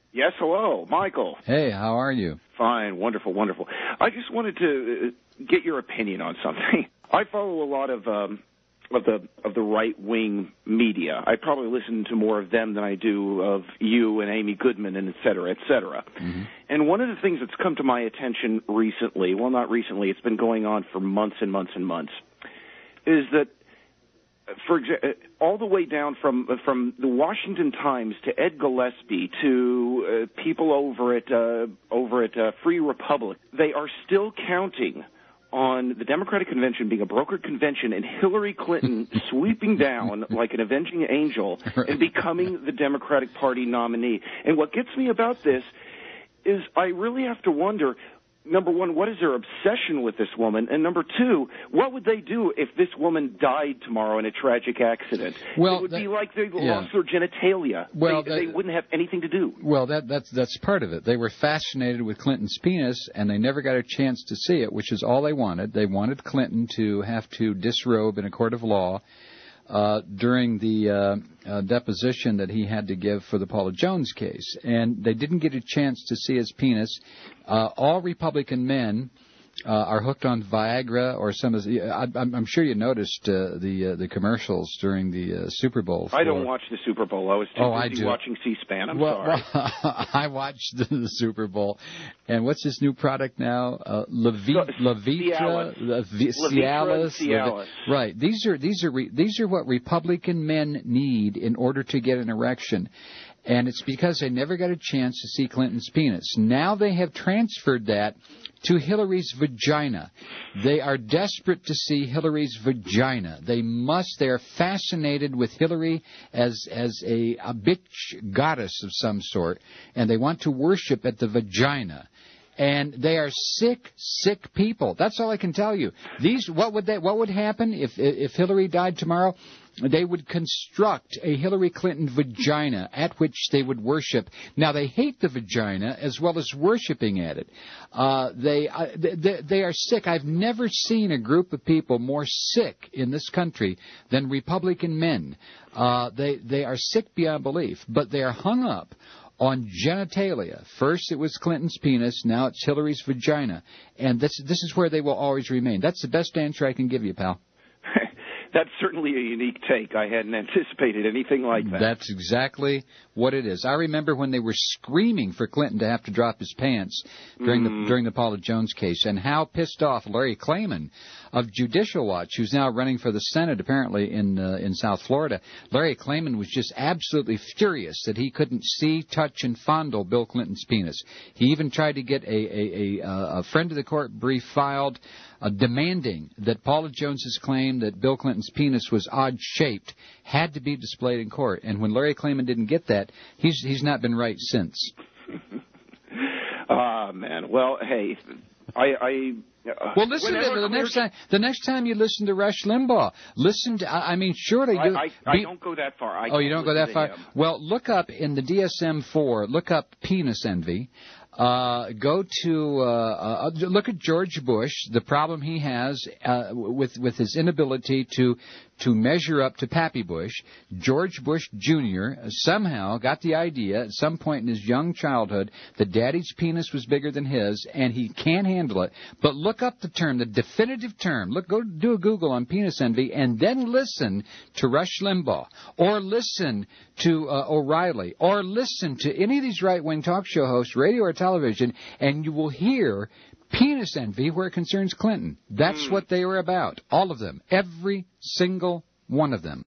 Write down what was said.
Yes, hello, Michael. Hey, how are you? Fine, wonderful, wonderful. I just wanted to get your opinion on something. I follow a lot of the right-wing media. I probably listen to more of them than I do of you and Amy Goodman and et cetera, et cetera. Mm-hmm. And one of the things that's come to my attention recently, well, not recently, it's been going on for months and months and months, is that all the way down from the Washington Times to Ed Gillespie to people over at Free Republic, they are still counting on the Democratic Convention being a brokered convention and Hillary Clinton sweeping down like an avenging angel and becoming the Democratic Party nominee. And what gets me about this is I really have to wonder, number one, what is their obsession with this woman? And number two, what would they do if this woman died tomorrow in a tragic accident? Well, it would be like they lost their genitalia. Well, they wouldn't have anything to do. Well, that's part of it. They were fascinated with Clinton's penis, and they never got a chance to see it, which is all they wanted. They wanted Clinton to have to disrobe in a court of law during the deposition that he had to give for the Paula Jones case. And they didn't get a chance to see his penis. All Republican men are hooked on Viagra or some of the... I'm sure you noticed the commercials during the Super Bowl. I don't watch the Super Bowl. I was too busy watching C-SPAN. I'm sorry. Well, I watched the Super Bowl. And what's this new product now? Cialis. Right. These are what Republican men need in order to get an erection. And it's because they never got a chance to see Clinton's penis. Now they have transferred that to Hillary's vagina. They are desperate to see Hillary's vagina. They are fascinated with Hillary as a bitch goddess of some sort, and they want to worship at the vagina. And they are sick people. That's all I can tell you. What would happen if Hillary died tomorrow? They would construct a Hillary Clinton vagina at which they would worship. Now, they hate the vagina as well as worshiping at it. They are sick. I've never seen a group of people more sick in this country than Republican men. They are sick beyond belief, but they are hung up on genitalia. First it was Clinton's penis, now it's Hillary's vagina. And this is where they will always remain. That's the best answer I can give you, pal. That's certainly a unique take. I hadn't anticipated anything like that. That's exactly what it is. I remember when they were screaming for Clinton to have to drop his pants during the Paula Jones case, and how pissed off Larry Klayman of Judicial Watch, who's now running for the Senate apparently in South Florida. Larry Klayman was just absolutely furious that he couldn't see, touch, and fondle Bill Clinton's penis. He even tried to get a friend of the court brief filed demanding that Paula Jones's claim that Bill Clinton's penis was odd-shaped had to be displayed in court. And when Larry Klayman didn't get that, he's not been right since. Man. Well, hey, well, listen to the next time you listen to Rush Limbaugh, listen to. I mean, surely I don't go that far. You don't go that far. Well, look up in the DSM-4. Look up penis envy. Go to look at George Bush. The problem he has with his inability to measure up to Pappy Bush. George Bush Jr. somehow got the idea at some point in his young childhood that Daddy's penis was bigger than his, and he can't handle it. But look up the term, the definitive term. Go do a Google on penis envy, and then listen to Rush Limbaugh, or listen to O'Reilly, or listen to any of these right-wing talk show hosts, radio or television, and you will hear penis envy where it concerns Clinton. That's what they were about. All of them. Every single one of them.